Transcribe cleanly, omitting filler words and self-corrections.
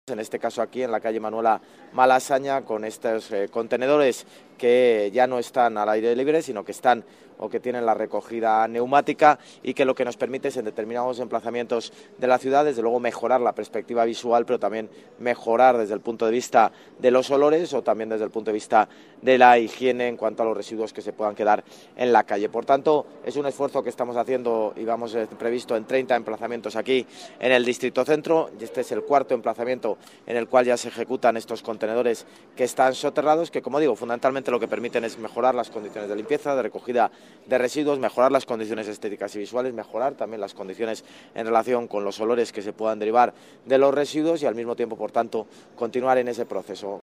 en este caso aquí en la calle Manuela Malasaña, con estos contenedores que ya no están al aire libre, sino que están o que tienen la recogida neumática, y que lo que nos permite es en determinados emplazamientos de la ciudad, desde luego, mejorar la perspectiva visual, pero también mejorar desde el punto de vista de los olores o también desde el punto de vista de la higiene en cuanto a los residuos que se puedan quedar en la calle. Por tanto, es un esfuerzo que estamos haciendo y vamos previsto en 30 emplazamientos aquí en el Distrito Centro, y este es el cuarto emplazamiento en el cual ya se ejecutan estos contenedores que están soterrados, que, como digo, fundamentalmente lo que permiten es mejorar las condiciones de limpieza, de recogida de residuos, mejorar las condiciones estéticas y visuales, mejorar también las condiciones en relación con los olores que se puedan derivar de los residuos y al mismo tiempo, por tanto, continuar en ese proceso.